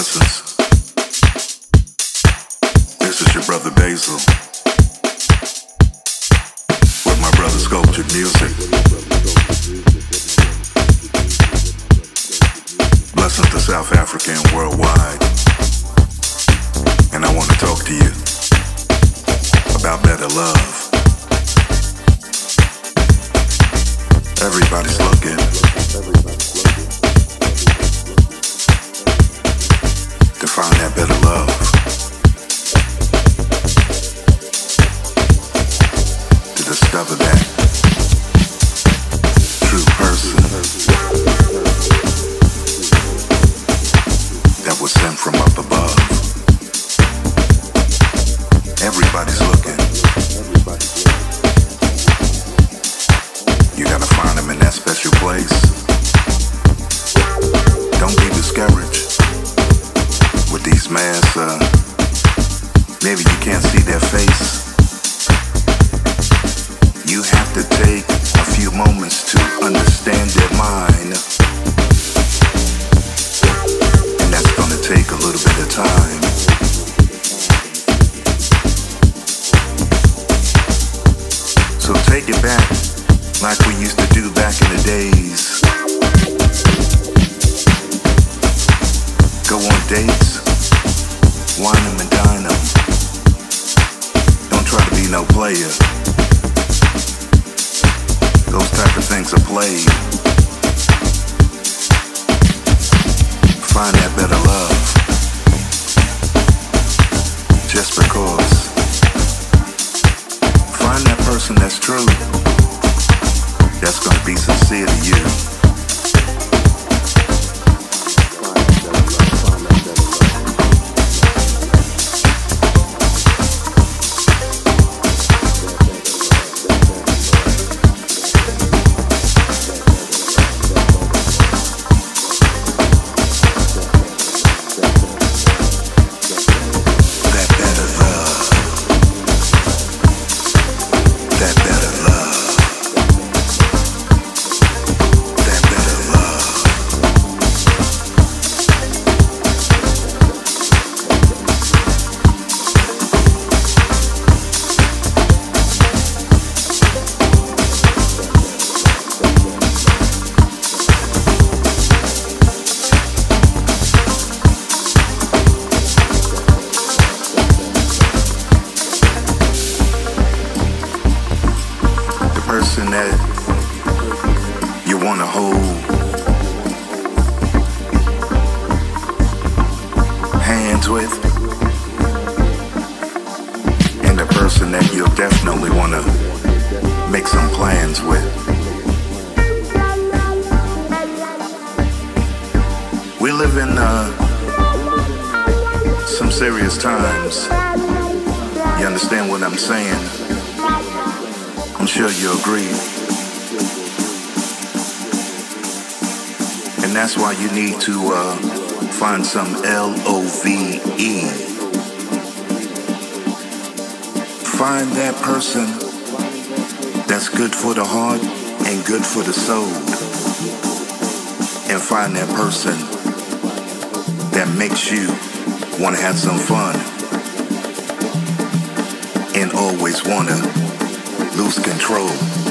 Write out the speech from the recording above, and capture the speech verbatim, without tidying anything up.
Blessings. This is your brother Basil with my brother Sculptured Music. Blessings to South Africa and worldwide. And I want to talk to you about better love. Everybody's looking to find that better love, to discover that true person that was sent from up above. Everybody's looking. You gotta find them in that special place. Don't be discouraged with these masks. Uh, maybe you can't see their face. You have to take a few moments to understand their mind. And that's gonna take a little bit of time. So take it back like we used to do back in the days. Go on dates, wine them and dine them. Don't try to be no player. Those type of things are played. Find that better love. Just because. Find that person that's true, that's gonna be sincere to you. Person that you want to hold hands with, and the person that you'll definitely want to make some plans with. We live in uh, some serious times. You understand what I'm saying? I'm sure you agree. And that's why you need to uh, find some L O V E. Find that person that's good for the heart and good for the soul. And find that person that makes you want to have some fun and always want to lose control.